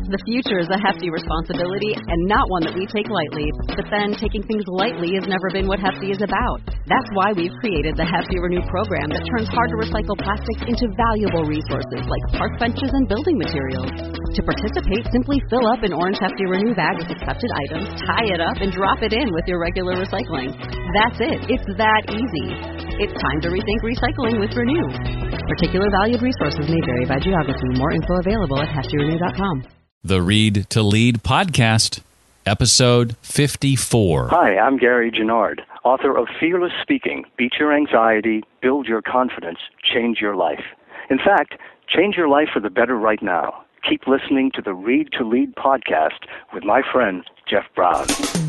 The future is a hefty responsibility and not one that we take lightly. But then taking things lightly has never been what Hefty is about. That's why we've created the Hefty Renew program that turns hard-to-recycle plastics into valuable resources like park benches and building materials. To participate, simply fill up an orange Hefty Renew bag with accepted items, tie it up, and drop it in with your regular recycling. That's it. It's that easy. It's time to rethink recycling with Renew. Particular valued resources may vary by geography. More info available at heftyrenew.com. The Read to Lead podcast, episode 54. Hi, I'm Gary Gennard, author of Fearless Speaking, Beat Your Anxiety, Build Your Confidence, Change Your Life. In fact, change your life for the better right now. Keep listening to the Read to Lead podcast with my friend, Jeff Brown.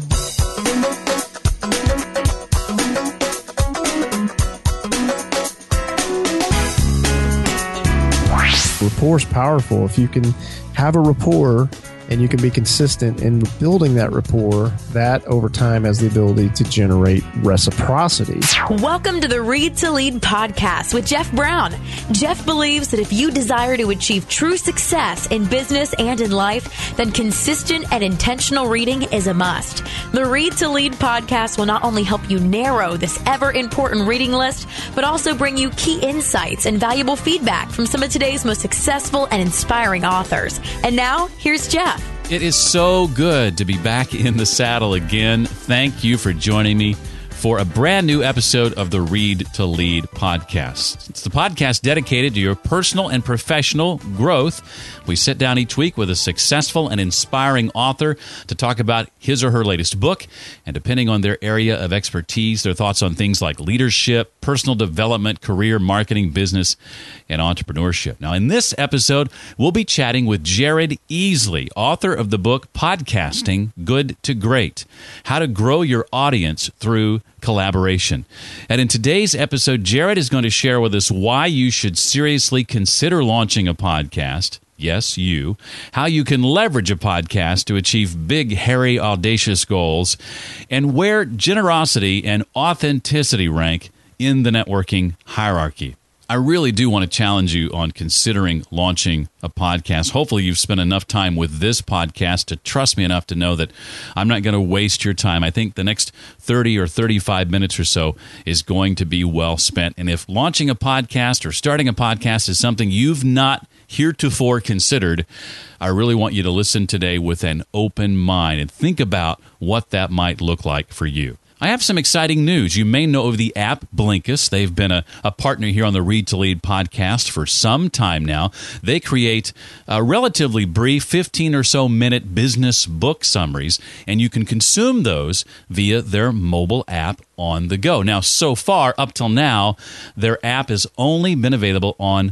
Rapport is powerful. If you can have a rapport and you can be consistent in building that rapport, that over time has the ability to generate reciprocity. Welcome to the Read to Lead podcast with Jeff Brown. Jeff believes that if you desire to achieve true success in business and in life, then consistent and intentional reading is a must. The Read to Lead podcast will not only help you narrow this ever-important reading list, but also bring you key insights and valuable feedback from some of today's most successful and inspiring authors. And now, here's Jeff. It is so good to be back in the saddle again. Thank you for joining me for a brand new episode of the Read to Lead podcast. It's the podcast dedicated to your personal and professional growth. We sit down each week with a successful and inspiring author to talk about his or her latest book, and depending on their area of expertise, their thoughts on things like leadership, personal development, career, marketing, business, and entrepreneurship. Now, in this episode, we'll be chatting with Jared Easley, author of the book Podcasting Good to Great: How to Grow Your Audience Through Collaboration. And in today's episode, Jared is going to share with us why you should seriously consider launching a podcast. Yes, you. How you can leverage a podcast to achieve big, hairy, audacious goals, and where generosity and authenticity rank in the networking hierarchy. I really do want to challenge you on considering launching a podcast. Hopefully you've spent enough time with this podcast to trust me enough to know that I'm not going to waste your time. I think the next 30 or 35 minutes or so is going to be well spent. And if launching a podcast or starting a podcast is something you've not heretofore considered, I really want you to listen today with an open mind and think about what that might look like for you. I have some exciting news. You may know of the app Blinkist. They've been a partner here on the Read to Lead podcast for some time now. They create relatively brief 15 or so minute business book summaries, and you can consume those via their mobile app on the go. Now, so far, up till now, their app has only been available on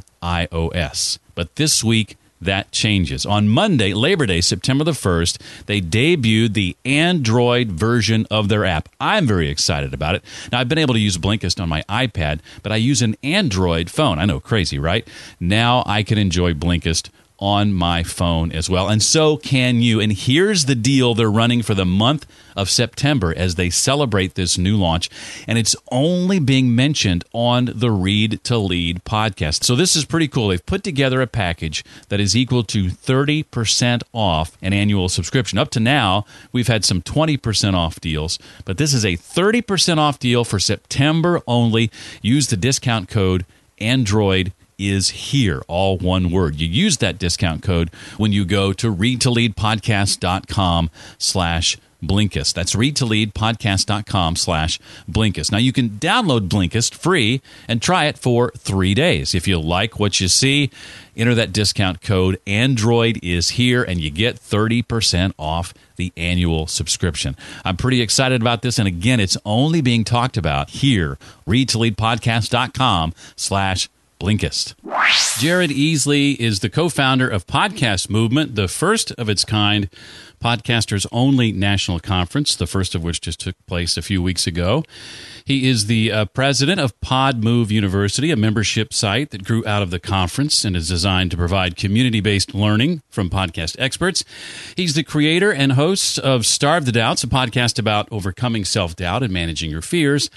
iOS. But this week, that changes. On Monday, Labor Day, September the 1st, they debuted the Android version of their app. I'm very excited about it. Now, I've been able to use Blinkist on my iPad, but I use an Android phone. I know, crazy, right? Now I can enjoy Blinkist on my phone as well, and so can you. And here's the deal they're running for the month of September as they celebrate this new launch, and it's only being mentioned on the Read to Lead podcast. So this is pretty cool. They've put together a package that is equal to 30% off an annual subscription. Up to now, we've had some 20% off deals, but this is a 30% off deal for September only. Use the discount code Android is here, all one word. You use that discount code when you go to readtoleadpodcast.com/Blinkist. That's readtoleadpodcast.com/Blinkist. Now, you can download Blinkist free and try it for 3 days. If you like what you see, enter that discount code Android is here, and you get 30% off the annual subscription. I'm pretty excited about this, and again, it's only being talked about here, readtoleadpodcast.com/Blinkist. Jared Easley is the co-founder of Podcast Movement, the first of its kind podcasters only national conference, the first of which just took place a few weeks ago. He is the president of PodMove University, a membership site that grew out of the conference and is designed to provide community-based learning from podcast experts. He's the creator and host of Starve the Doubts, a podcast about overcoming self-doubt and managing your fears.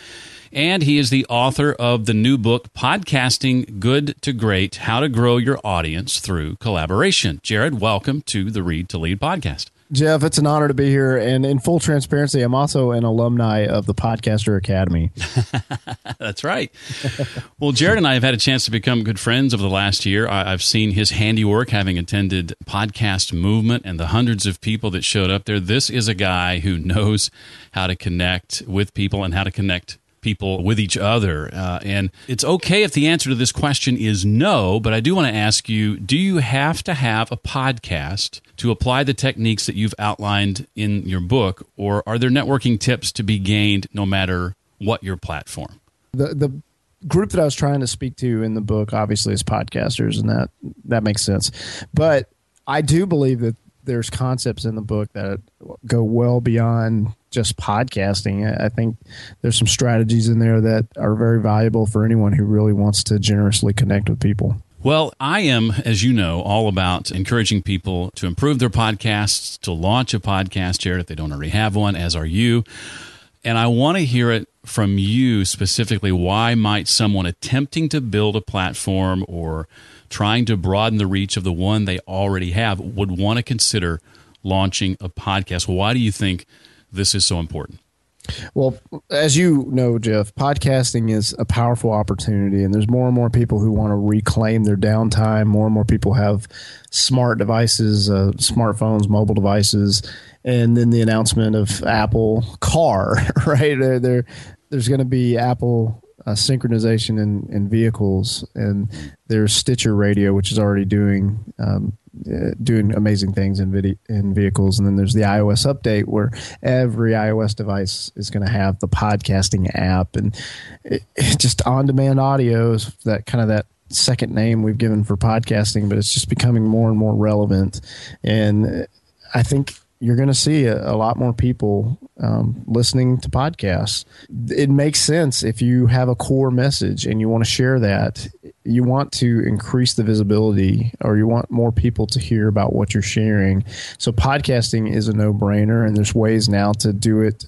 And he is the author of the new book, Podcasting Good to Great, How to Grow Your Audience Through Collaboration. Jared, welcome to the Read to Lead podcast. Jeff, it's an honor to be here. And in full transparency, I'm also an alumni of the Podcaster Academy. That's right. Well, Jared and I have had a chance to become good friends over the last year. I've seen his handiwork, having attended Podcast Movement and the hundreds of people that showed up there. This is a guy who knows how to connect with people and how to connect people with each other. And it's okay if the answer to this question is no, but I do want to ask you, do you have to have a podcast to apply the techniques that you've outlined in your book, or are there networking tips to be gained no matter what your platform? The group that I was trying to speak to in the book obviously is podcasters, and that makes sense. But I do believe that there's concepts in the book that go well beyond just podcasting. I think there's some strategies in there that are very valuable for anyone who really wants to generously connect with people. Well, I am, as you know, all about encouraging people to improve their podcasts, to launch a podcast, Jared, if they don't already have one, as are you. And I want to hear it from you specifically. Why might someone attempting to build a platform or trying to broaden the reach of the one they already have would want to consider launching a podcast? Why do you think this is so important? Well, as you know, Jeff, podcasting is a powerful opportunity, and there's more and more people who want to reclaim their downtime. More and more people have smart devices, smartphones, mobile devices, and then the announcement of Apple Car, right? There's going to be Apple synchronization in vehicles, and there's Stitcher Radio, which is already doing amazing things in vehicles, and then there's the iOS update where every iOS device is going to have the podcasting app, and just on-demand audio is that second name we've given for podcasting, but it's just becoming more and more relevant, and I think you're going to see a lot more people listening to podcasts. It makes sense if you have a core message and you want to share that. You want to increase the visibility, or you want more people to hear about what you're sharing. So podcasting is a no-brainer, and there's ways now to do it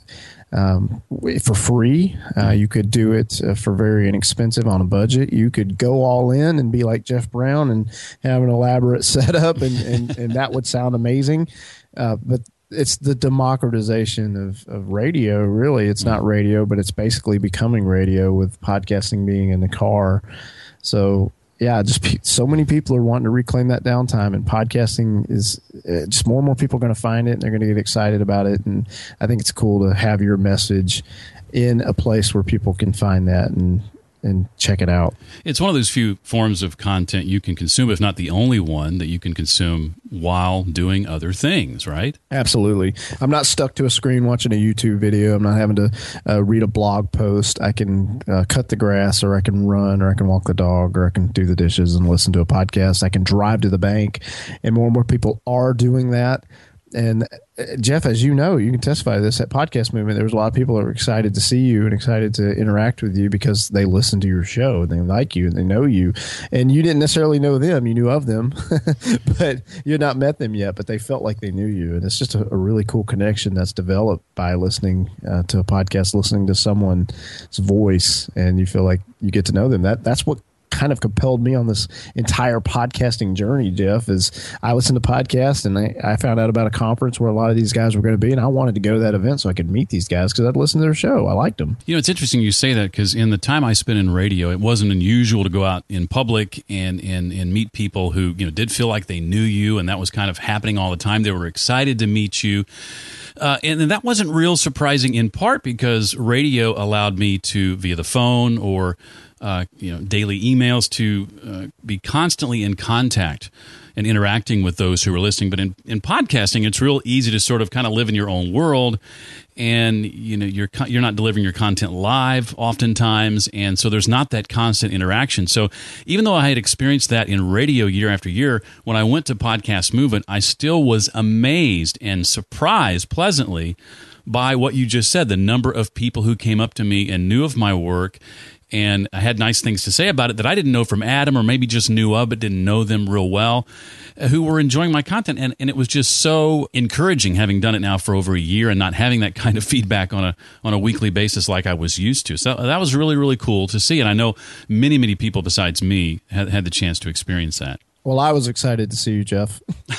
for free. You could do it for very inexpensive on a budget. You could go all in and be like Jeff Brown and have an elaborate setup, and that would sound amazing. But it's the democratization of radio, really. It's not radio, but it's basically becoming radio, with podcasting being in the car. So, yeah, just so many people are wanting to reclaim that downtime, and podcasting is just more and more people are going to find it, and they're going to get excited about it. And I think it's cool to have your message in a place where people can find that and check it out. It's one of those few forms of content you can consume, if not the only one, that you can consume while doing other things, right? Absolutely. I'm not stuck to a screen watching a YouTube video. I'm not having to read a blog post. I can cut the grass, or I can run, or I can walk the dog, or I can do the dishes and listen to a podcast. I can drive to the bank, and more people are doing that. And Jeff, as you know, you can testify to this, at Podcast Movement, there was a lot of people that were excited to see you and excited to interact with you because they listen to your show and they like you and they know you. And you didn't necessarily know them. You knew of them, but you had not met them yet, but they felt like they knew you. And it's just a really cool connection that's developed by listening to a podcast, listening to someone's voice, and you feel like you get to know them. That's what kind of compelled me on this entire podcasting journey, Jeff, is I listened to podcasts, and I found out about a conference where a lot of these guys were going to be, and I wanted to go to that event so I could meet these guys because I'd listened to their show. I liked them. You know, it's interesting you say that, because in the time I spent in radio, it wasn't unusual to go out in public and meet people who, you know, did feel like they knew you, and that was kind of happening all the time. They were excited to meet you. And that wasn't real surprising, in part because radio allowed me to, via the phone or daily emails, to be constantly in contact and interacting with those who are listening. But in podcasting, it's real easy to sort of kind of live in your own world, and you're not delivering your content live oftentimes, and so there's not that constant interaction. So even though I had experienced that in radio year after year, when I went to Podcast Movement, I still was amazed and surprised pleasantly by what you just said, the number of people who came up to me and knew of my work and I had nice things to say about it that I didn't know from Adam, or maybe just knew of but didn't know them real well, who were enjoying my content. And it was just so encouraging, having done it now for over a year and not having that kind of feedback on a weekly basis like I was used to. So that was really, really cool to see. And I know many, many people besides me had the chance to experience that. Well, I was excited to see you, Jeff.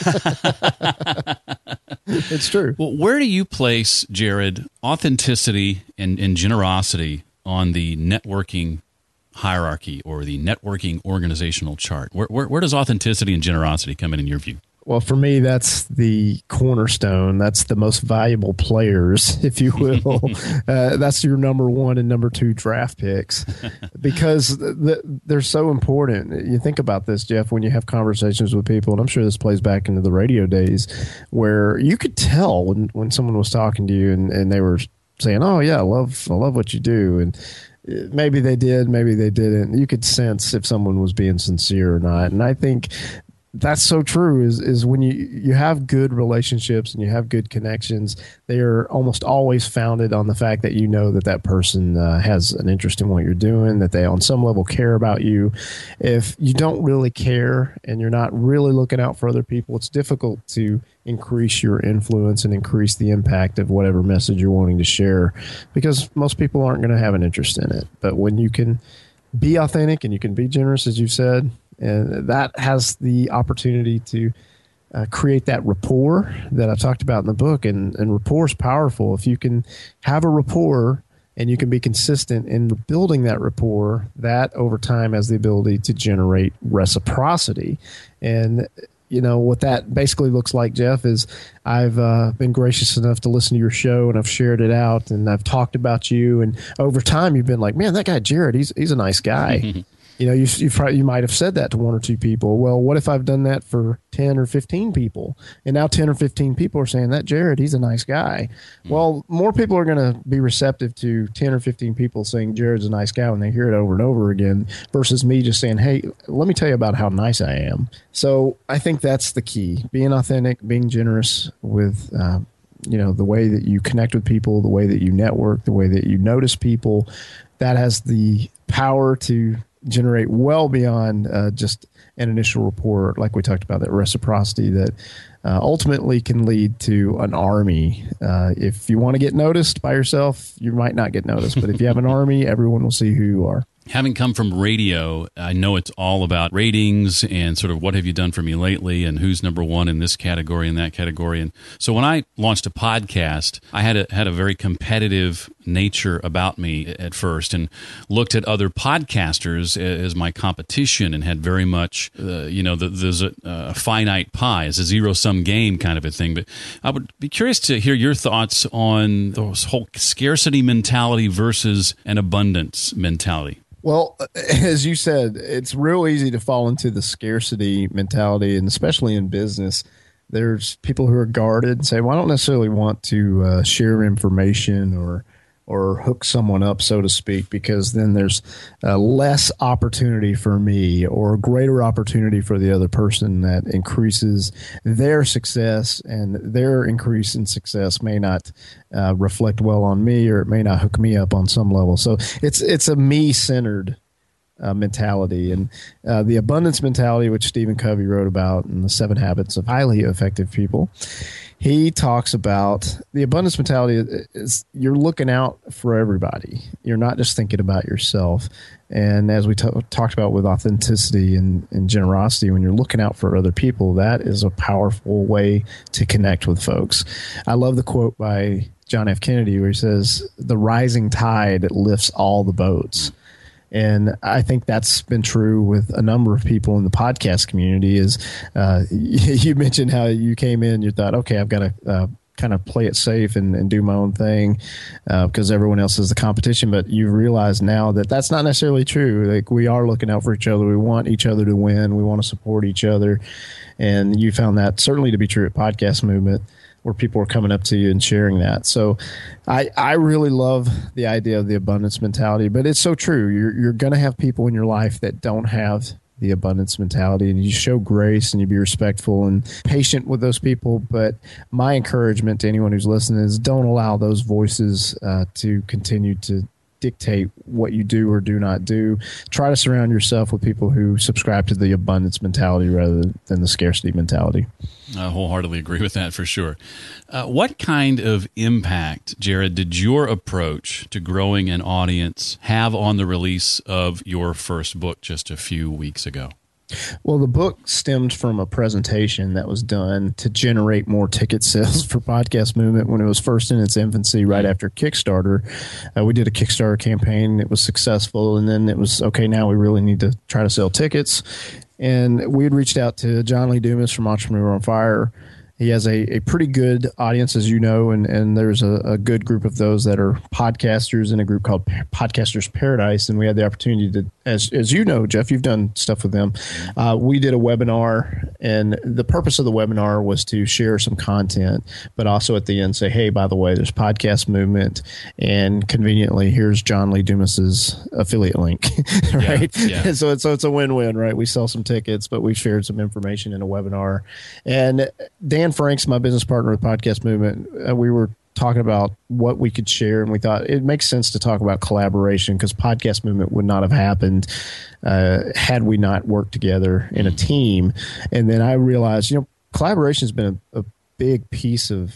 It's true. Well, where do you place, Jared, authenticity and generosity on the networking hierarchy or the networking organizational chart? Where does authenticity and generosity come in your view? Well, for me, that's the cornerstone. That's the most valuable players, if you will. That's your number 1 and number 2 draft picks because they're so important. You think about this, Jeff, when you have conversations with people, and I'm sure this plays back into the radio days, where you could tell when someone was talking to you and they were saying, "Oh yeah, I love what you do," and maybe they did, maybe they didn't. You could sense if someone was being sincere or not. And I think that's so true is when you have good relationships and you have good connections, they are almost always founded on the fact that you know that person has an interest in what you're doing, that they on some level care about you. If you don't really care and you're not really looking out for other people, it's difficult to increase your influence and increase the impact of whatever message you're wanting to share, because most people aren't going to have an interest in it. But when you can be authentic and you can be generous, as you said, and that has the opportunity to create that rapport that I talked about in the book. And rapport is powerful. If you can have a rapport and you can be consistent in building that rapport, that over time has the ability to generate reciprocity. And you know what that basically looks like, Jeff, is I've been gracious enough to listen to your show, and I've shared it out, and I've talked about you. And over time, you've been like, man, that guy Jared, he's a nice guy. You know, you might have said that to 1 or 2 people. Well, what if I've done that for 10 or 15 people? And now 10 or 15 people are saying that Jared, he's a nice guy. Well, more people are going to be receptive to 10 or 15 people saying Jared's a nice guy when they hear it over and over again versus me just saying, hey, let me tell you about how nice I am. So I think that's the key, being authentic, being generous with the way that you connect with people, the way that you network, the way that you notice people. That has the power to generate well beyond just an initial rapport, like we talked about, that reciprocity that ultimately can lead to an army. If you want to get noticed by yourself, you might not get noticed. But if you have an army, everyone will see who you are. Having come from radio, I know it's all about ratings and sort of what have you done for me lately and who's number 1 in this category and that category. And so when I launched a podcast, I had a very competitive nature about me at first and looked at other podcasters as my competition and had very much, there's a finite pie. It's a zero-sum game kind of a thing. But I would be curious to hear your thoughts on this whole scarcity mentality versus an abundance mentality. Well, as you said, it's real easy to fall into the scarcity mentality, and especially in business. There's people who are guarded and say, well, I don't necessarily want to share information or hook someone up, so to speak, because then there's less opportunity for me or greater opportunity for the other person that increases their success, and their increase in success may not reflect well on me, or it may not hook me up on some level. So it's a me-centered mentality. And the abundance mentality, which Stephen Covey wrote about in the 7 Habits of Highly Effective People, he talks about the abundance mentality is you're looking out for everybody. You're not just thinking about yourself. And as we talked about with authenticity and generosity, when you're looking out for other people, that is a powerful way to connect with folks. I love the quote by John F. Kennedy where he says, "The rising tide lifts all the boats." And I think that's been true with a number of people in the podcast community. Is you mentioned how you came in, you thought, okay, I've got to kind of play it safe and do my own thing because everyone else is the competition. But you realize now that that's not necessarily true. Like, we are looking out for each other. We want each other to win. We want to support each other. And you found that certainly to be true at Podcast Movement, where people are coming up to you and sharing that. So I really love the idea of the abundance mentality, but it's so true. You're going to have people in your life that don't have the abundance mentality, and you show grace and you be respectful and patient with those people. But my encouragement to anyone who's listening is don't allow those voices to continue to dictate what you do or do not do. Try to surround yourself with people who subscribe to the abundance mentality rather than the scarcity mentality. I wholeheartedly agree with that for sure. What kind of impact, Jared, did your approach to growing an audience have on the release of your first book just a few weeks ago? Well, the book stemmed from a presentation that was done to generate more ticket sales for Podcast Movement when it was first in its infancy right after Kickstarter. We did a Kickstarter campaign. It was successful. And then it was, okay, now we really need to try to sell tickets. And we had reached out to John Lee Dumas from Entrepreneur on Fire. He has a pretty good audience, as you know, and there's a good group of those that are podcasters in a group called Podcasters Paradise. And we had the opportunity to, as you know, Jeff, you've done stuff with them. We did a webinar, and the purpose of the webinar was to share some content, but also at the end say, hey, by the way, there's Podcast Movement, and conveniently, here's John Lee Dumas's affiliate link, right? Yeah. So it's a win-win, right? We sell some tickets, but we shared some information in a webinar. And Dan Franks, my business partner with Podcast Movement, we were talking about what we could share, and we thought it makes sense to talk about collaboration because Podcast Movement would not have happened had we not worked together in a team. And then I realized, collaboration has been a big piece of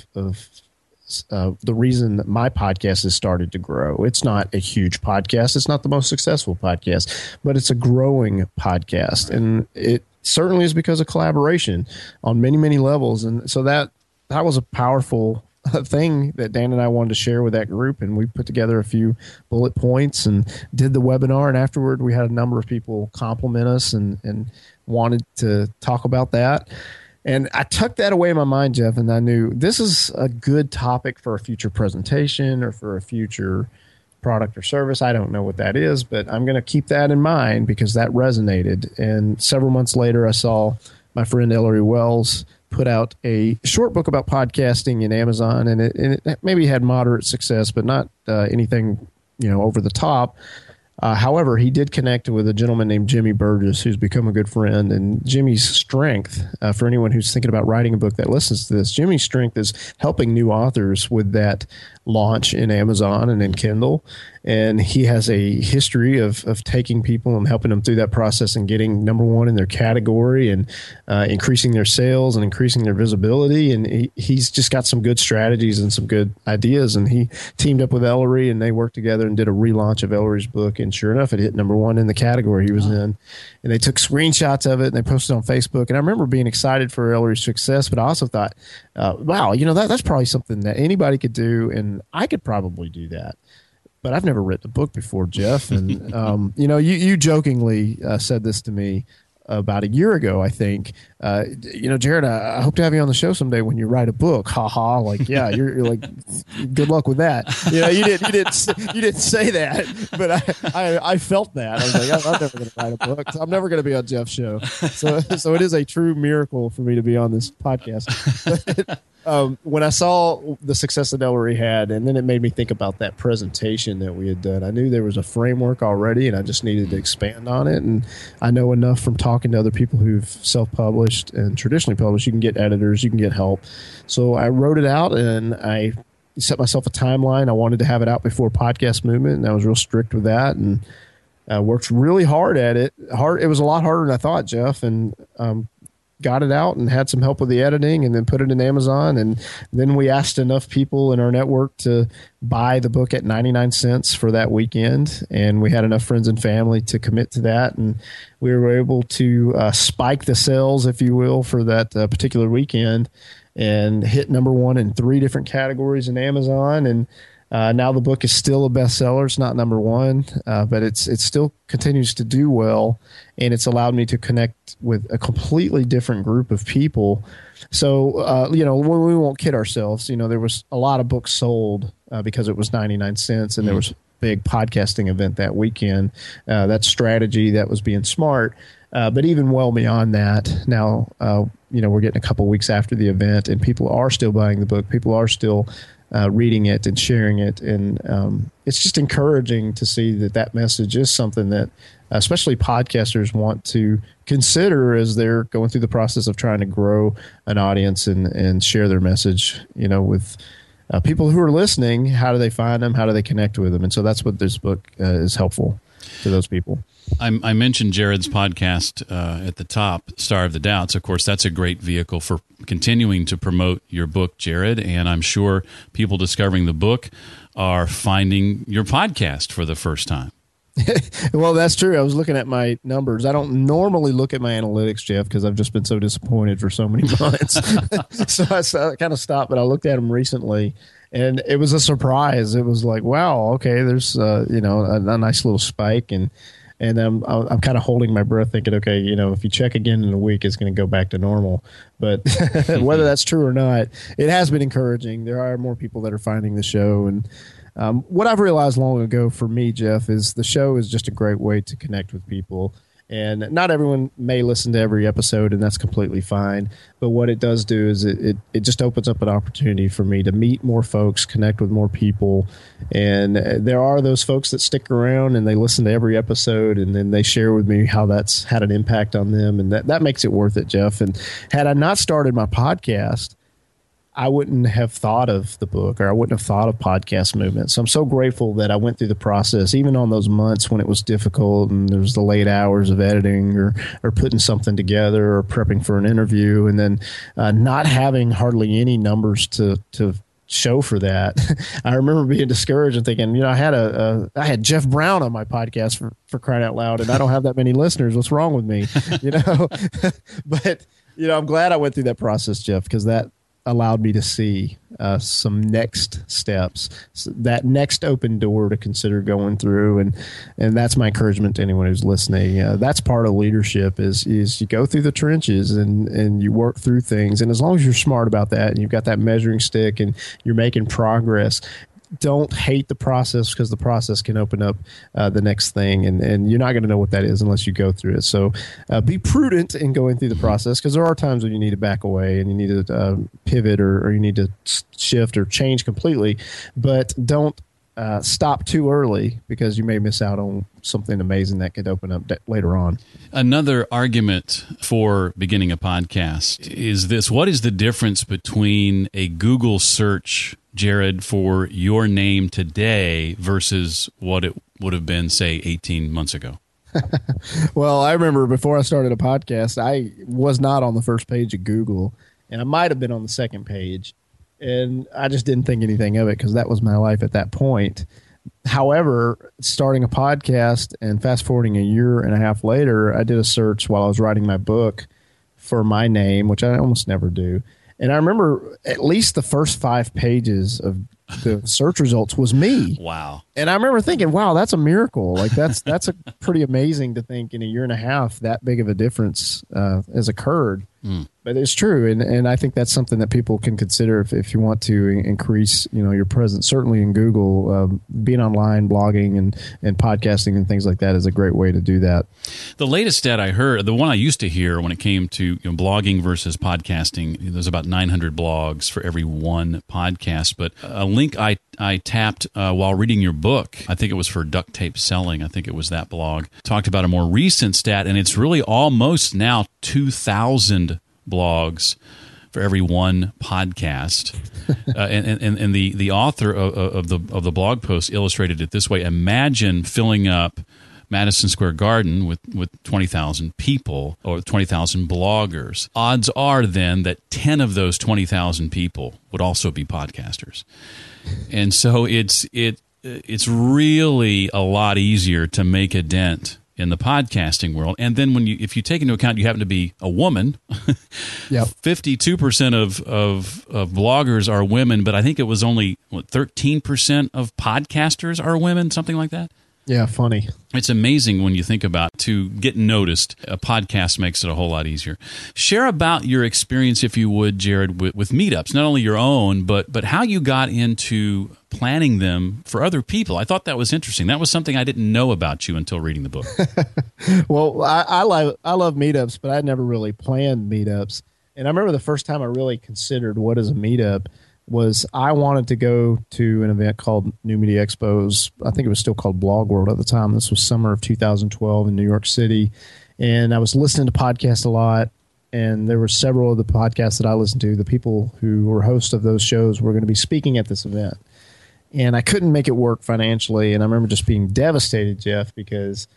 the reason that my podcast has started to grow. It's not a huge podcast. It's not the most successful podcast, but it's a growing podcast. And it certainly is because of collaboration on many, many levels. And so that was a powerful thing that Dan and I wanted to share with that group. And we put together a few bullet points and did the webinar. And afterward, we had a number of people compliment us and wanted to talk about that. And I tucked that away in my mind, Jeff, and I knew this is a good topic for a future presentation or for a future product or service. I don't know what that is, but I'm going to keep that in mind because that resonated. And several months later, I saw my friend Ellery Wells put out a short book about podcasting in Amazon, and it maybe had moderate success, but not anything over the top. However, he did connect with a gentleman named Jimmy Burgess, who's become a good friend. And Jimmy's strength, for anyone who's thinking about writing a book that listens to this, Jimmy's strength is helping new authors with that launch in Amazon and in Kindle. And he has a history of taking people and helping them through that process and getting number one in their category and increasing their sales and increasing their visibility. And he's just got some good strategies and some good ideas. And he teamed up with Ellery, and they worked together and did a relaunch of Ellery's book. And sure enough, it hit number one in the category he was in. And they took screenshots of it and they posted on Facebook. And I remember being excited for Ellery's success, but I also thought, wow, that's probably something that anybody could do, and I could probably do that. But I've never written a book before, Jeff. And, you jokingly said this to me about a year ago, I think. Jared, I hope to have you on the show someday when you write a book. Ha ha. Like, yeah, you're like, good luck with that. You didn't say that, but I felt that. I was like, I'm never going to write a book. I'm never going to be on Jeff's show. So it is a true miracle for me to be on this podcast. When I saw the success that Ellery had, and then it made me think about that presentation that we had done. I knew there was a framework already, and I just needed to expand on it. And I know enough from talking to other people who've self-published and traditionally published. You can get editors, you can get help. So I wrote it out, and I set myself a timeline. I wanted to have it out before Podcast Movement, and I was real strict with that, and worked really hard at it. It was a lot harder than I thought, Jeff, and got it out and had some help with the editing, and then put it in Amazon. And then we asked enough people in our network to buy the book at 99 cents for that weekend. And we had enough friends and family to commit to that. And we were able to spike the sales, if you will, for that particular weekend and hit number one in 3 different categories in Amazon. And now the book is still a bestseller. It's not number one, but it still continues to do well, and it's allowed me to connect with a completely different group of people. So, we won't kid ourselves. There was a lot of books sold because it was 99 cents, and there was a big podcasting event that weekend. That strategy, that was being smart. But even well beyond that, now, we're getting a couple weeks after the event, and people are still buying the book. People are still reading it and sharing it. And it's just encouraging to see that message is something that especially podcasters want to consider as they're going through the process of trying to grow an audience and share their message, with people who are listening, how do they find them? How do they connect with them? And so that's what this book is helpful to those people. I mentioned Jared's podcast at the top, Starve the Doubts. Of course, that's a great vehicle for continuing to promote your book, Jared. And I'm sure people discovering the book are finding your podcast for the first time. Well, that's true. I was looking at my numbers. I don't normally look at my analytics, Jeff, because I've just been so disappointed for so many months. So I kind of stopped, but I looked at them recently, and it was a surprise. It was like, wow, okay, there's a nice little spike, and I'm kind of holding my breath, thinking, okay, if you check again in a week, it's going to go back to normal. But whether that's true or not, it has been encouraging. There are more people that are finding the show, and what I've realized long ago for me, Jeff, is the show is just a great way to connect with people. And not everyone may listen to every episode, and that's completely fine. But what it does do is it just opens up an opportunity for me to meet more folks, connect with more people. And there are those folks that stick around and they listen to every episode, and then they share with me how that's had an impact on them. And that makes it worth it, Jeff. And had I not started my podcast, I wouldn't have thought of the book, or I wouldn't have thought of podcast movement. So I'm so grateful that I went through the process, even on those months when it was difficult and there was the late hours of editing or putting something together or prepping for an interview, and then not having hardly any numbers to show for that. I remember being discouraged and thinking, I had Jeff Brown on my podcast for crying out loud, and I don't have that many listeners. What's wrong with me? But I'm glad I went through that process, Jeff, because that allowed me to see some next steps, that next open door to consider going through. And that's my encouragement to anyone who's listening. That's part of leadership is you go through the trenches and you work through things. And as long as you're smart about that and you've got that measuring stick and you're making progress, don't hate the process, because the process can open up the next thing, and you're not going to know what that is unless you go through it. So be prudent in going through the process, because there are times when you need to back away and you need to pivot or you need to shift or change completely, but don't stop too early, because you may miss out on something amazing that could open up later on. Another argument for beginning a podcast is this: what is the difference between a Google search, Jared, for your name today versus what it would have been, say, 18 months ago? Well, I remember before I started a podcast, I was not on the first page of Google, and I might have been on the second page, and I just didn't think anything of it because that was my life at that point. However, starting a podcast and fast forwarding a year and a half later, I did a search while I was writing my book for my name, which I almost never do. And I remember at least the first 5 pages of the search results was me. Wow. And I remember thinking, wow, that's a miracle. Like that's a pretty amazing to think in a year and a half that big of a difference has occurred. But it's true, and I think that's something that people can consider if you want to increase, your presence. Certainly in Google, being online, blogging, and podcasting and things like that is a great way to do that. The latest stat I heard, the one I used to hear when it came to blogging versus podcasting, there's about 900 blogs for every one podcast. But a link I tapped while reading your book, I think it was for Duct Tape Selling, I think it was that blog, talked about a more recent stat, and it's really almost now 2,000 blogs for every one podcast. And the author of the blog post illustrated it this way: imagine filling up Madison Square Garden with 20,000 people or 20,000 bloggers. Odds are then that 10 of those 20,000 people would also be podcasters. And so it's really a lot easier to make a dent in the podcasting world. And then if you take into account you happen to be a woman, yep. 52% of bloggers are women, but I think it was only 13% of podcasters are women, something like that. Yeah, funny. It's amazing when you think about, to get noticed, a podcast makes it a whole lot easier. Share about your experience, if you would, Jared, with meetups, not only your own, but how you got into planning them for other people. I thought that was interesting. That was something I didn't know about you until reading the book. Well, I love meetups, but I never really planned meetups. And I remember the first time I really considered what is a meetup was I wanted to go to an event called New Media Expos. I think it was still called Blog World at the time. This was summer of 2012 in New York City. And I was listening to podcasts a lot. and there were several of the podcasts that I listened to. The people who were hosts of those shows were going to be speaking at this event. And I couldn't make it work financially. And I remember just being devastated, Jeff, because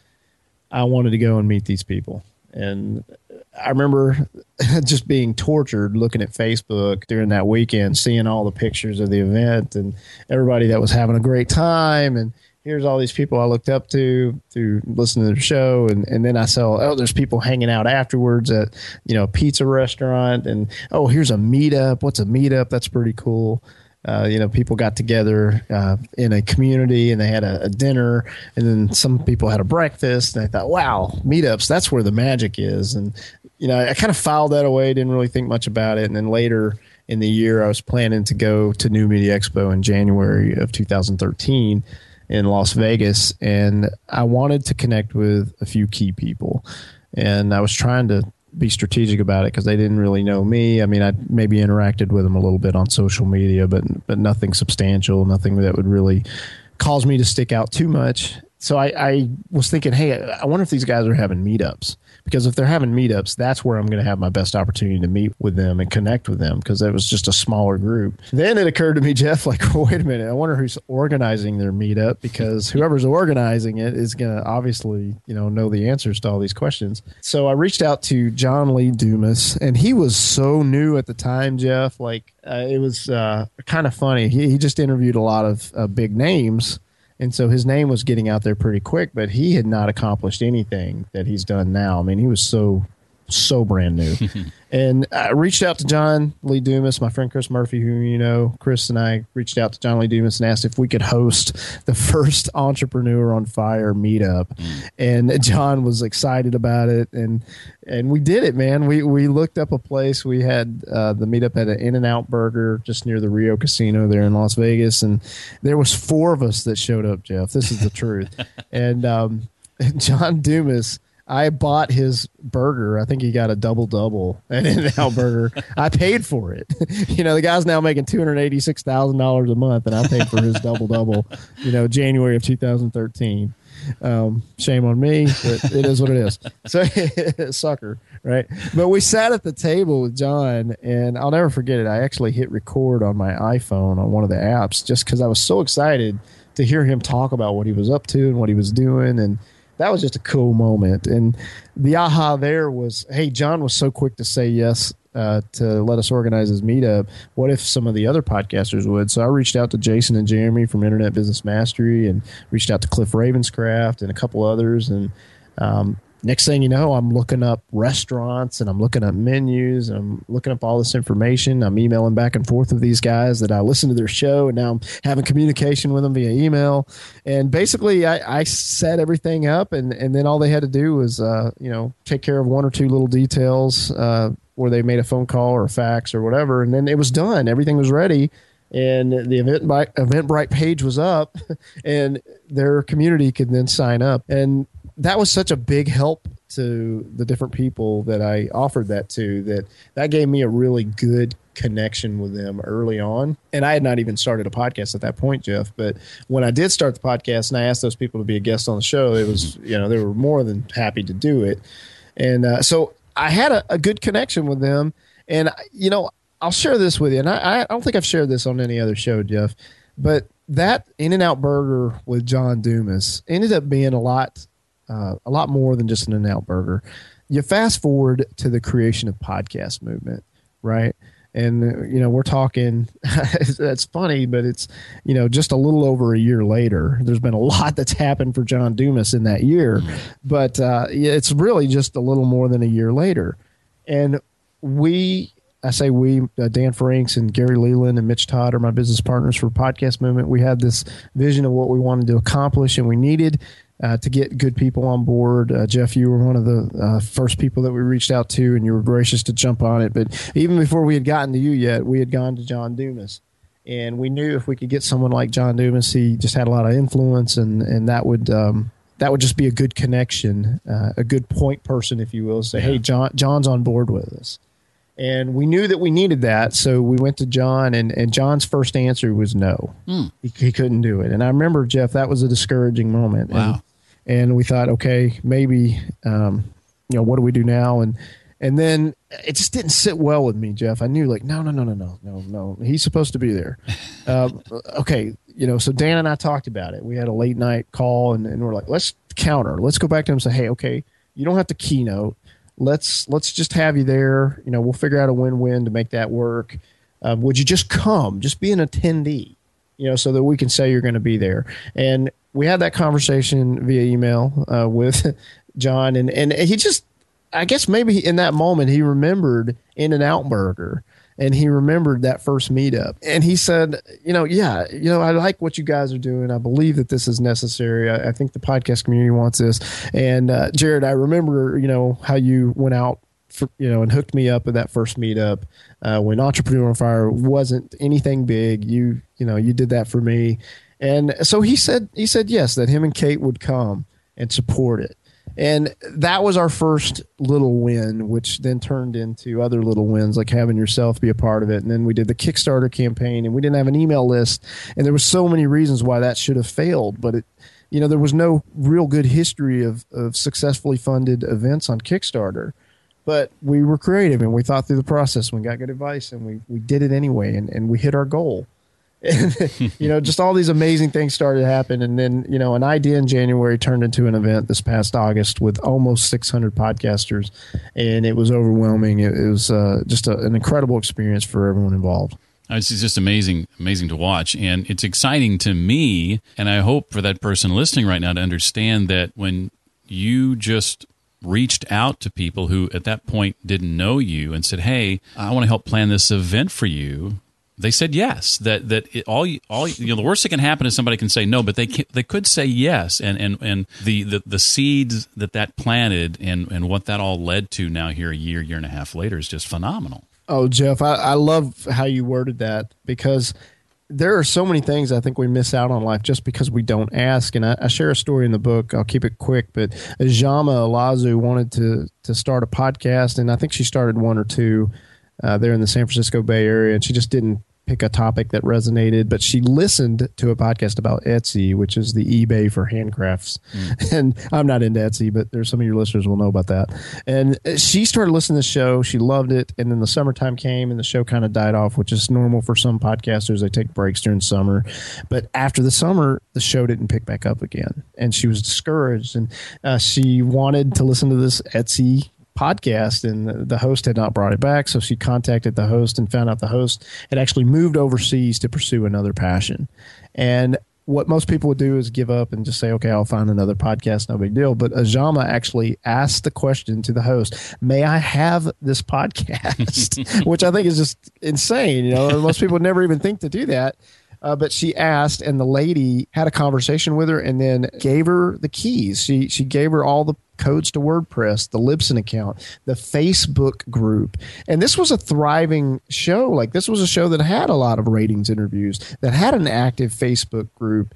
I wanted to go and meet these people. And I remember just being tortured looking at Facebook during that weekend, seeing all the pictures of the event and everybody that was having a great time. And here's all these people I looked up to through listening to their show. And then I saw, there's people hanging out afterwards at, a pizza restaurant. And, here's a meetup. What's a meetup? That's pretty cool. People got together in a community and they had a dinner, and then some people had a breakfast, and I thought, wow, meetups, that's where the magic is. And, I kind of filed that away, didn't really think much about it. And then later in the year, I was planning to go to New Media Expo in January of 2013 in Las Vegas, and I wanted to connect with a few key people. And I was trying to be strategic about it because they didn't really know me. I mean, I maybe interacted with them a little bit on social media, but nothing substantial, nothing that would really cause me to stick out too much. So I was thinking, hey, I wonder if these guys are having meetups, because if they're having meetups, that's where I'm going to have my best opportunity to meet with them and connect with them, because it was just a smaller group. Then it occurred to me, Jeff, like, wait a minute, I wonder who's organizing their meetup, because whoever's organizing it is going to obviously, know the answers to all these questions. So I reached out to John Lee Dumas, and he was so new at the time, Jeff. Like, it was kind of funny. He just interviewed a lot of big names. And so his name was getting out there pretty quick, but he had not accomplished anything that he's done now. I mean, he was so brand new. And I reached out to John Lee Dumas, my friend Chris Murphy, who Chris and I reached out to John Lee Dumas and asked if we could host the first Entrepreneur on Fire meetup. And John was excited about it, and we did it, man. We looked up a place. We had the meetup at an In-N-Out Burger just near the Rio Casino there in Las Vegas, and there was 4 of us that showed up, Jeff. This is the truth. And John Dumas, I bought his burger. I think he got a double at In-N-Out Burger. I paid for it. The guy's now making $286,000 a month, and I paid for his double, January of 2013. Shame on me, but it is what it is. So, sucker, right? But we sat at the table with John, and I'll never forget it. I actually hit record on my iPhone on one of the apps just because I was so excited to hear him talk about what he was up to and what he was doing, and that was just a cool moment. And the aha there was, hey, John was so quick to say yes to let us organize his meetup. What if some of the other podcasters would? So I reached out to Jason and Jeremy from Internet Business Mastery, and reached out to Cliff Ravenscraft and a couple others. And next thing you know, I'm looking up restaurants, and I'm looking up menus, and I'm looking up all this information. I'm emailing back and forth with these guys that I listen to their show, and now I'm having communication with them via email. And basically, I set everything up, and then all they had to do was, take care of 1 or 2 little details where they made a phone call or a fax or whatever, and then it was done. Everything was ready. And the Eventbrite page was up, and their community could then sign up. And that was such a big help to the different people that I offered that to, that gave me a really good connection with them early on. And I had not even started a podcast at that point, Jeff. But when I did start the podcast and I asked those people to be a guest on the show, it was, they were more than happy to do it. And so I had a good connection with them. And, I'll share this with you, and I don't think I've shared this on any other show, Jeff, but that In-N-Out Burger with John Dumas ended up being a lot more than just an In-N-Out Burger. You fast forward to the creation of podcast movement, right? And, we're talking, that's funny, but it's, just a little over a year later. There's been a lot that's happened for John Dumas in that year, but it's really just a little more than a year later. And Dan Franks and Gary Leland and Mitch Todd are my business partners for Podcast Movement. We had this vision of what we wanted to accomplish, and we needed to get good people on board. Jeff, you were one of the first people that we reached out to, and you were gracious to jump on it. But even before we had gotten to you yet, we had gone to John Dumas. And we knew if we could get someone like John Dumas, he just had a lot of influence, and that would just be a good connection, a good point person, if you will, say, hey, John's on board with us. And we knew that we needed that, so we went to John, and John's first answer was no. He couldn't do it. And I remember, Jeff, that was a discouraging moment. Wow. And we thought, okay, maybe, what do we do now? And And then it just didn't sit well with me, Jeff. I knew like, no. He's supposed to be there. Okay. So Dan and I talked about it. We had a late night call and we're like, let's counter. Let's go back to him and say, hey, okay, you don't have to keynote. Let's just have you there. We'll figure out a win-win to make that work. Would you just come? Just be an attendee, so that we can say you're going to be there. And we had that conversation via email with John, and he just, I guess maybe in that moment he remembered In-N-Out Burger, and he remembered that first meetup. And he said, I like what you guys are doing. I believe that this is necessary. I think the podcast community wants this. And Jared, I remember, how you went out and hooked me up at that first meetup when Entrepreneur on Fire wasn't anything big. You did that for me. And so he said yes, that him and Kate would come and support it. And that was our first little win, which then turned into other little wins, like having yourself be a part of it. And then we did the Kickstarter campaign, and we didn't have an email list. And there were so many reasons why that should have failed. But there was no real good history of successfully funded events on Kickstarter. But we were creative, and we thought through the process, and we got good advice, and we did it anyway, and we hit our goal. And, just all these amazing things started to happen. And then, an idea in January turned into an event this past August with almost 600 podcasters. And it was overwhelming. It was just an incredible experience for everyone involved. It's just amazing to watch. And it's exciting to me. And I hope for that person listening right now to understand that when you just reached out to people who at that point didn't know you and said, hey, I want to help plan this event for you, they said yes. The worst that can happen is somebody can say no, but they could say yes. And the seeds that planted and what that all led to now here a year and a half later is just phenomenal. Oh, Jeff, I love how you worded that, because there are so many things I think we miss out on life just because we don't ask. And I share a story in the book. I'll keep it quick, but Ajama Alazu wanted to start a podcast, and I think she started one or two there in the San Francisco Bay Area, and she just didn't pick a topic that resonated, but she listened to a podcast about Etsy, which is the eBay for handcrafts. And I'm not into Etsy, but there's some of your listeners will know about that. And she started listening to the show. She loved it. And then the summertime came and the show kind of died off, which is normal for some podcasters. They take breaks during summer. But after the summer, the show didn't pick back up again. And she was discouraged. And she wanted to listen to this Etsy podcast, and the host had not brought it back. So she contacted the host and found out the host had actually moved overseas to pursue another passion. And what most people would do is give up and just say, okay, I'll find another podcast, no big deal. But Ajama actually asked the question to the host, may I have this podcast? Which I think is just insane. Most people would never even think to do that. But she asked, and the lady had a conversation with her and then gave her the keys. She gave her all the codes to WordPress, the Libsyn account, the Facebook group. And this was a thriving show. Like, this was a show that had a lot of ratings interviews, that had an active Facebook group.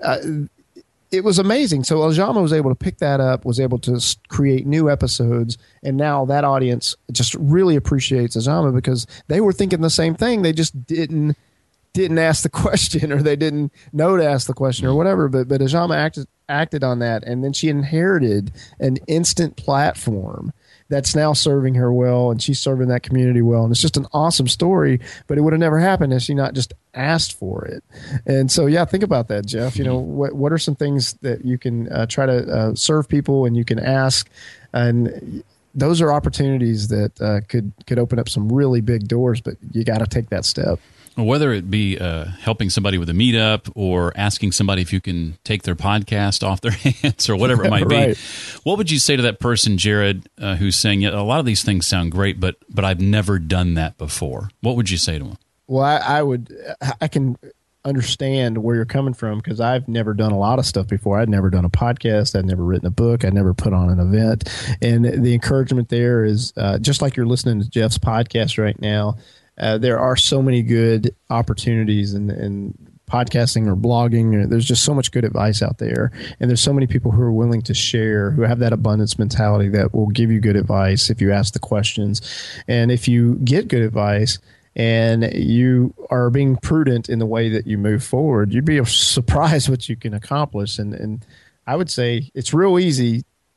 It was amazing. So Ajama was able to pick that up, was able to create new episodes, and now that audience just really appreciates Ajama because they were thinking the same thing. They just didn't ask the question, or they didn't know to ask the question or whatever. But Ajama acted on that, and then she inherited an instant platform that's now serving her well, and she's serving that community well. And it's just an awesome story, but it would have never happened had she not just asked for it. And so, yeah, think about that, Jeff. What are some things that you can try to serve people and you can ask? And those are opportunities that could open up some really big doors, but you got to take that step. Whether it be helping somebody with a meetup or asking somebody if you can take their podcast off their hands or whatever it might right. be, what would you say to that person, Jared, who's saying, yeah, a lot of these things sound great, but I've never done that before? What would you say to them? Well, I can understand where you're coming from because I've never done a lot of stuff before. I'd never done a podcast. I'd never written a book. I'd never put on an event. And the encouragement there is just like you're listening to Jeff's podcast right now. There are so many good opportunities in podcasting or blogging. There's just so much good advice out there. And there's so many people who are willing to share, who have that abundance mentality that will give you good advice if you ask the questions. And if you get good advice and you are being prudent in the way that you move forward, you'd be surprised what you can accomplish. And I would say it's real easy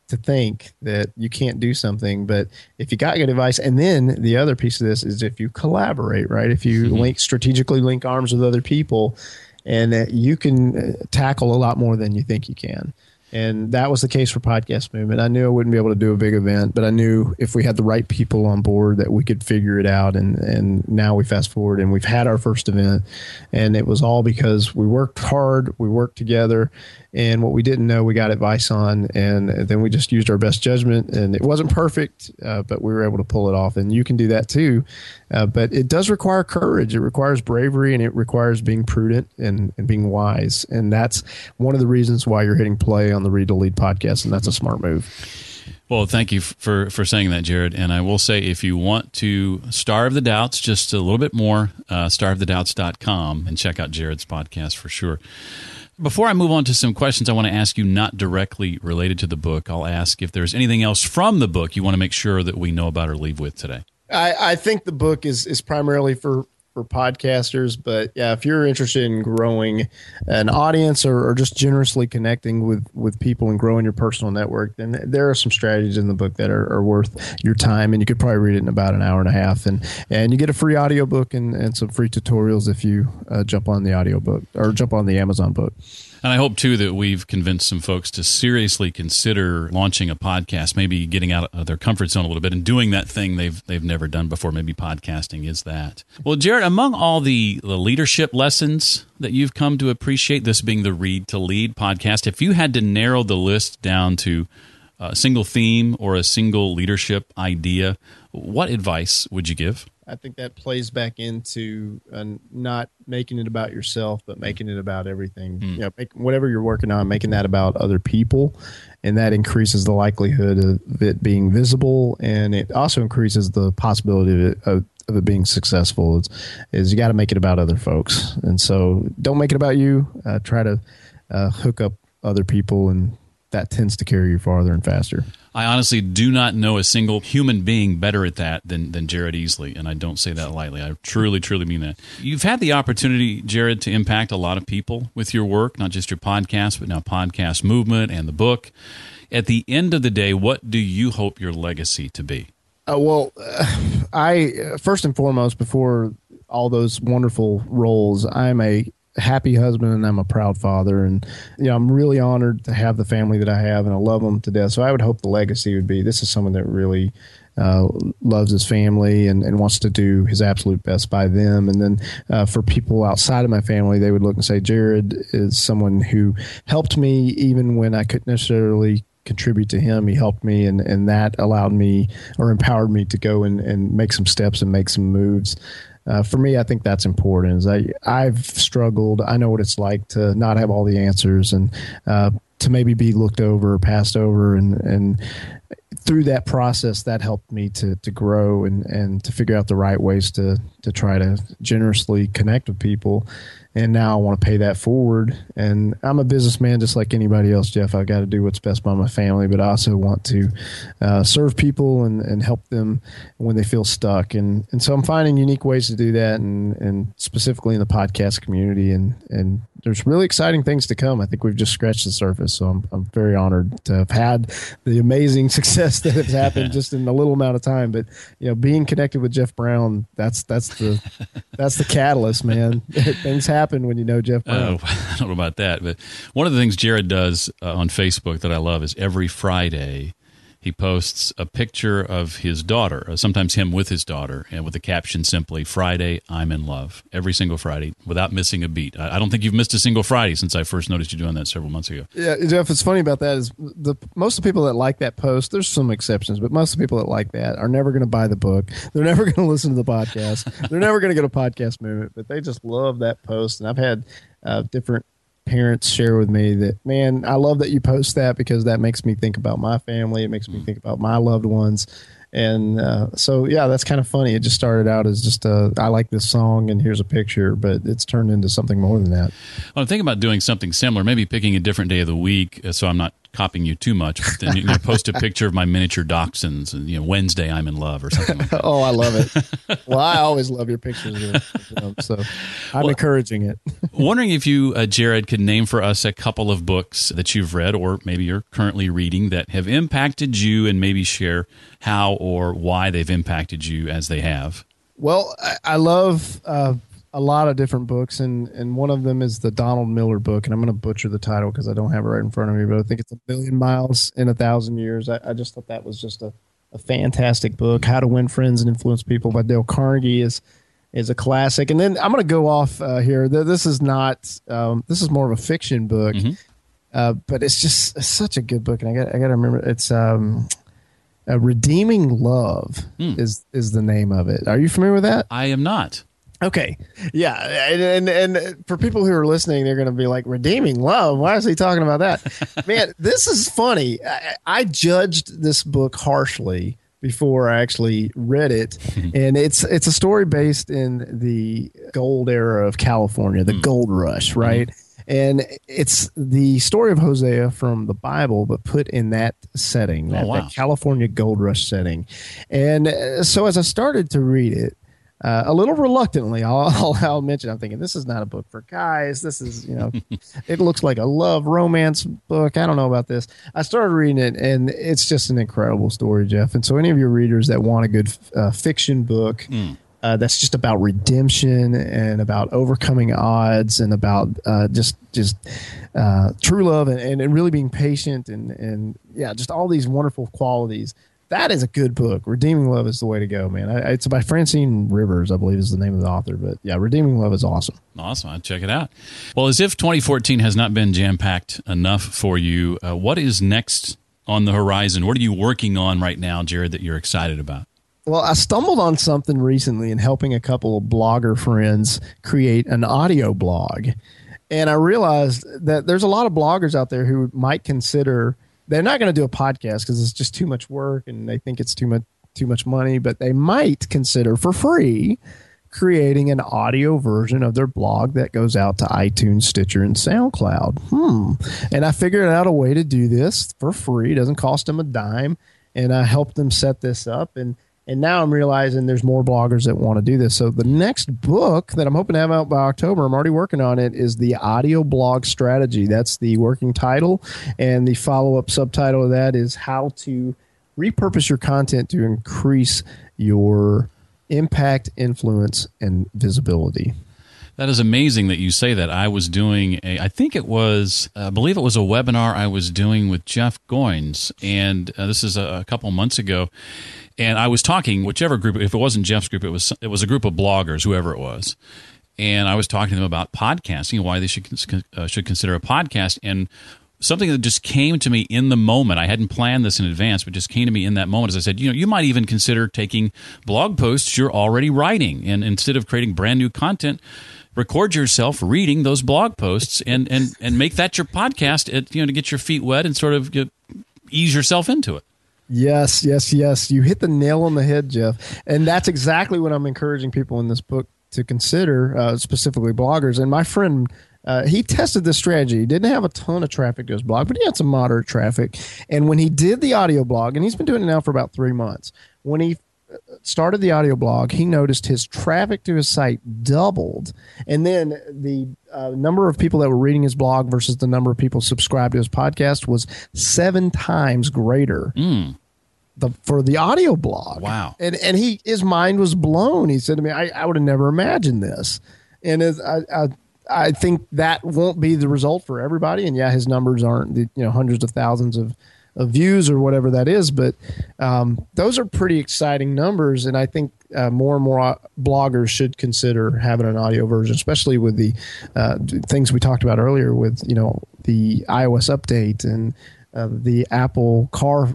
to think that you can't do something, but if you got good advice, and then the other piece of this is if you collaborate, right? If you strategically link arms with other people, and you can tackle a lot more than you think you can. And that was the case for Podcast Movement. I knew I wouldn't be able to do a big event, but I knew if we had the right people on board that we could figure it out. And now we fast forward and we've had our first event, and it was all because we worked hard, we worked together, and what we didn't know, we got advice on, and then we just used our best judgment. And it wasn't perfect, but we were able to pull it off. And you can do that too. But it does require courage. It requires bravery, and it requires being prudent and being wise. And that's one of the reasons why you're hitting play on the Read to Lead podcast, and that's a smart move. Well, thank you for saying that, Jared. And I will say, if you want to starve the doubts just a little bit more, starvethedoubts.com, and check out Jared's podcast for sure. Before I move on to some questions I want to ask you not directly related to the book, I'll ask if there's anything else from the book you want to make sure that we know about or leave with today. I think the book is primarily for podcasters, but yeah, if you're interested in growing an audience or just generously connecting with people and growing your personal network, then there are some strategies in the book that are worth your time, and you could probably read it in about an hour and a half, and you get a free audiobook and some free tutorials if you jump on the audiobook or jump on the Amazon book. And I hope, too, that we've convinced some folks to seriously consider launching a podcast, maybe getting out of their comfort zone a little bit and doing that thing they've never done before. Maybe podcasting is that. Well, Jared, among all the leadership lessons that you've come to appreciate, this being the Read to Lead podcast, if you had to narrow the list down to a single theme or a single leadership idea, what advice would you give? I think that plays back into not making it about yourself, but making it about everything. You know, whatever you're working on, making that about other people, and that increases the likelihood of it being visible, and it also increases the possibility of it being successful. Is you got to make it about other folks, and so don't make it about you. Try to hook up other people, and that tends to carry you farther and faster. I honestly do not know a single human being better at that than Jared Easley, and I don't say that lightly. I truly, truly mean that. You've had the opportunity, Jared, to impact a lot of people with your work, not just your podcast, but now Podcast Movement and the book. At the end of the day, what do you hope your legacy to be? I first and foremost, before all those wonderful roles, I'm a happy husband and I'm a proud father, and I'm really honored to have the family that I have, and I love them to death. So I would hope the legacy would be this is someone that really loves his family and wants to do his absolute best by them. And then for people outside of my family, they would look and say Jared is someone who helped me even when I couldn't necessarily contribute to him. He helped me, and that allowed me or empowered me to go and make some steps and make some moves. For me, I think that's important. I've struggled. I know what it's like to not have all the answers and to maybe be looked over or passed over. And through that process, that helped me to grow and to figure out the right ways to try to generously connect with people. And now I want to pay that forward. And I'm a businessman just like anybody else, Jeff. I got to do what's best by my family, but I also want to serve people and help them when they feel stuck. And so I'm finding unique ways to do that, and specifically in the podcast community. And there's really exciting things to come. I think we've just scratched the surface. So I'm very honored to have had the amazing success that has happened just in a little amount of time. But being connected with Jeff Brown, that's the catalyst, man. Things happen when you know Jeff Brown. I don't know about that, but one of the things Jared does on Facebook that I love is every Friday he posts a picture of his daughter, sometimes him with his daughter, and with the caption simply, "Friday, I'm in love." Every single Friday, without missing a beat. I don't think you've missed a single Friday since I first noticed you doing that several months ago. Yeah, Jeff, it's funny about that is most of the people that like that post, there's some exceptions, but most of the people that like that are never going to buy the book. They're never going to listen to the podcast. They're never going to go to Podcast Movement, but they just love that post. And I've had different parents share with me that, man, I love that you post that because that makes me think about my family. It makes me think about my loved ones. And so, yeah, that's kind of funny. It just started out as just I like this song and here's a picture, but it's turned into something more than that. Well, I'm thinking about doing something similar, maybe picking a different day of the week so I'm not copying you too much, but then post a picture of my miniature dachshunds and Wednesday I'm in love or something like that. Oh, I love it. Well, I always love your pictures of them, so I'm encouraging it. Wondering if you, Jared, could name for us a couple of books that you've read or maybe you're currently reading that have impacted you, and maybe share how or why they've impacted you as they have. Well, I love a lot of different books, and one of them is the Donald Miller book, and I'm going to butcher the title because I don't have it right in front of me, but I think it's 1,000,000 Miles in 1,000 Years. I just thought that was just a fantastic book. How to Win Friends and Influence People by Dale Carnegie is a classic. And then I'm going to go off here. This is not this is more of a fiction book, but it's such a good book, and I got to remember it's Redeeming Love is the name of it. Are you familiar with that? I am not. Okay. Yeah. And for people who are listening, they're going to be like, Redeeming Love? Why is he talking about that? Man, this is funny. I judged this book harshly before I actually read it. And it's a story based in the gold era of California, the gold rush, right? And it's the story of Hosea from the Bible, but put in that setting, that California gold rush setting. And so as I started to read it, a little reluctantly, I'll mention, I'm thinking, this is not a book for guys. This is, it looks like a love romance book. I don't know about this. I started reading it, and it's just an incredible story, Jeff. And so any of your readers that want a good fiction book that's just about redemption and about overcoming odds and about just true love and really being patient and just all these wonderful qualities. That is a good book. Redeeming Love is the way to go, man. It's by Francine Rivers, I believe is the name of the author. But yeah, Redeeming Love is awesome. Awesome. I'll check it out. Well, as if 2014 has not been jam-packed enough for you, what is next on the horizon? What are you working on right now, Jared, that you're excited about? Well, I stumbled on something recently in helping a couple of blogger friends create an audio blog. And I realized that there's a lot of bloggers out there who might consider – they're not going to do a podcast because it's just too much work and they think it's too much money, but they might consider for free creating an audio version of their blog that goes out to iTunes, Stitcher, and SoundCloud. And I figured out a way to do this for free. It doesn't cost them a dime. And I helped them set this up. And now I'm realizing there's more bloggers that want to do this. So the next book that I'm hoping to have out by October, I'm already working on it, is the Audio Blog Strategy. That's the working title. And the follow-up subtitle of that is How to Repurpose Your Content to Increase Your Impact, Influence, and Visibility. That is amazing that you say that. I was doing I believe it was a webinar I was doing with Jeff Goins, and this is a couple months ago. And I was talking, whichever group, if it wasn't Jeff's group, it was a group of bloggers, whoever it was. And I was talking to them about podcasting, why they should consider a podcast. And something that just came to me in the moment, I hadn't planned this in advance, but just came to me in that moment, as I said, you might even consider taking blog posts you're already writing, and instead of creating brand new content, record yourself reading those blog posts and make that your podcast, to get your feet wet and sort of ease yourself into it. Yes. You hit the nail on the head, Jeff. And that's exactly what I'm encouraging people in this book to consider, specifically bloggers. And my friend, he tested this strategy. He didn't have a ton of traffic to his blog, but he had some moderate traffic. And when he did the audio blog, and he's been doing it now for about 3 months, when he started the audio blog, he noticed his traffic to his site doubled. And then the number of people that were reading his blog versus the number of people subscribed to his podcast was 7 times greater. For the audio blog. Wow. And his mind was blown. He said to me, I would have never imagined this. And I think that won't be the result for everybody. And his numbers aren't hundreds of thousands of views or whatever that is. But those are pretty exciting numbers. And I think more and more bloggers should consider having an audio version, especially with the things we talked about earlier with, the iOS update and the Apple Car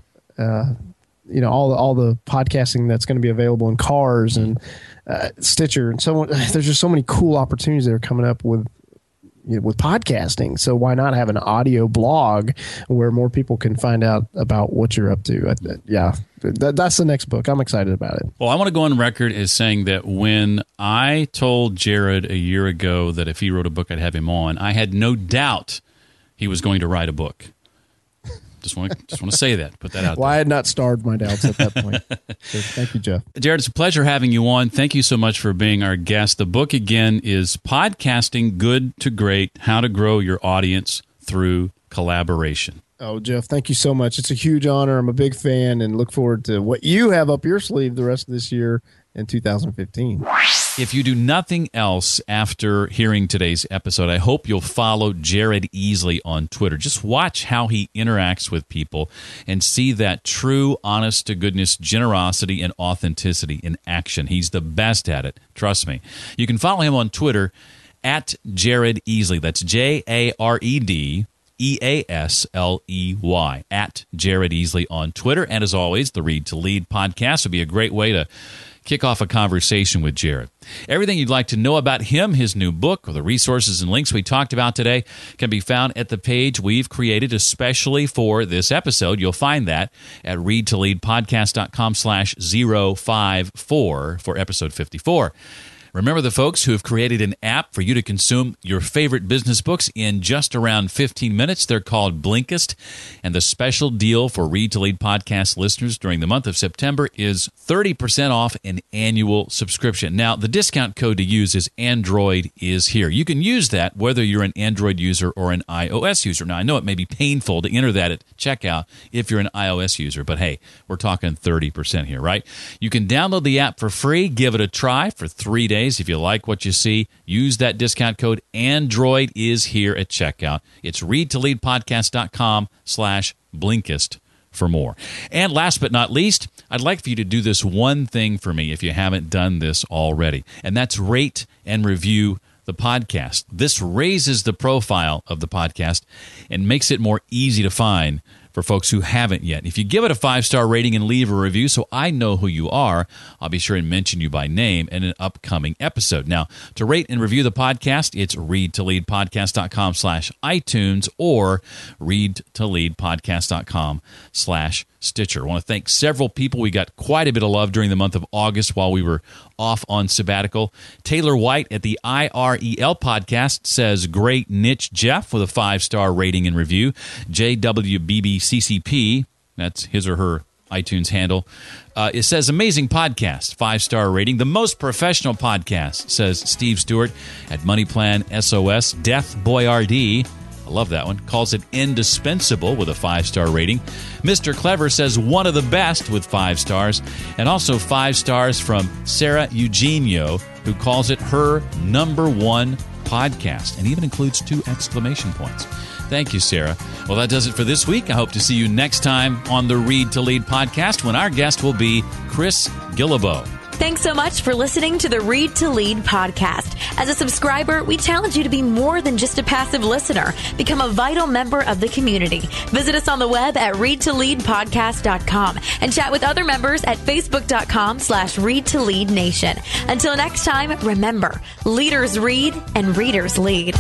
all the podcasting that's going to be available in cars and Stitcher and so on. There's just so many cool opportunities that are coming up with podcasting. So why not have an audio blog where more people can find out about what you're up to? That's the next book. I'm excited about it. Well, I want to go on record as saying that when I told Jared a year ago that if he wrote a book, I'd have him on, I had no doubt he was going to write a book. Just want to say that. Put that out Well, there. I had not starved my doubts at that point. So thank you, Jeff. Jared, it's a pleasure having you on. Thank you so much for being our guest. The book, again, is Podcasting Good to Great, How to Grow Your Audience Through Collaboration. Oh, Jeff, thank you so much. It's a huge honor. I'm a big fan and look forward to what you have up your sleeve the rest of this year in 2015. If you do nothing else after hearing today's episode, I hope you'll follow Jared Easley on Twitter. Just watch how he interacts with people and see that true, honest-to-goodness generosity and authenticity in action. He's the best at it. Trust me. You can follow him on Twitter at Jared Easley. That's JaredEasley, at Jared Easley on Twitter. And as always, the Read to Lead podcast would be a great way to kick off a conversation with Jared. Everything you'd like to know about him, his new book, or the resources and links we talked about today can be found at the page we've created especially for this episode. You'll find that at readtoleadpodcast.com/054 for episode 54. Remember the folks who have created an app for you to consume your favorite business books in just around 15 minutes. They're called Blinkist, and the special deal for Read to Lead podcast listeners during the month of September is 30% off an annual subscription. Now, the discount code to use is Android is here. You can use that whether you're an Android user or an iOS user. Now, I know it may be painful to enter that at checkout if you're an iOS user, but hey, we're talking 30% here, right? You can download the app for free, give it a try for 3 days. If you like what you see, use that discount code. Android is here at checkout. It's readtoleadpodcast.com/Blinkist for more. And last but not least, I'd like for you to do this one thing for me if you haven't done this already, and that's rate and review the podcast. This raises the profile of the podcast and makes it more easy to find for folks who haven't yet. If you give it a 5-star rating and leave a review so I know who you are, I'll be sure and mention you by name in an upcoming episode. Now, to rate and review the podcast, it's readtoleadpodcast.com/iTunes or readtoleadpodcast.com/Stitcher. I want to thank several people. We got quite a bit of love during the month of August while we were off on sabbatical. Taylor White at the IREL podcast says, great niche, Jeff, with a 5-star rating and review. JWBBCCP, that's his or her iTunes handle. It says, amazing podcast, 5-star rating. The most professional podcast, says Steve Stewart at MoneyPlan SOS. Death Boyardee, I love that one, calls it indispensable with a 5-star rating. Mr. Clever says one of the best with 5 stars. And also 5 stars from Sarah Eugenio, who calls it her #1 podcast and even includes 2 exclamation points. Thank you, Sarah. Well, that does it for this week. I hope to see you next time on the Read to Lead podcast when our guest will be Chris Guillebeau. Thanks so much for listening to the Read to Lead podcast. As a subscriber, we challenge you to be more than just a passive listener. Become a vital member of the community. Visit us on the web at readtoleadpodcast.com and chat with other members at facebook.com/readtoleadnation. Until next time, remember, leaders read and readers lead.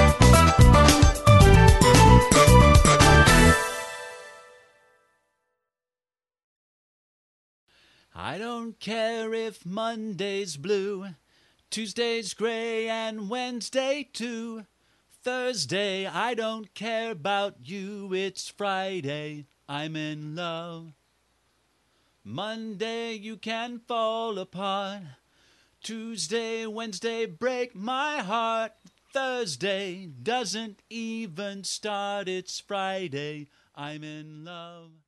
I don't care if Monday's blue, Tuesday's gray, and Wednesday too. Thursday, I don't care about you, it's Friday, I'm in love. Monday, you can fall apart. Tuesday, Wednesday, break my heart. Thursday doesn't even start, it's Friday, I'm in love.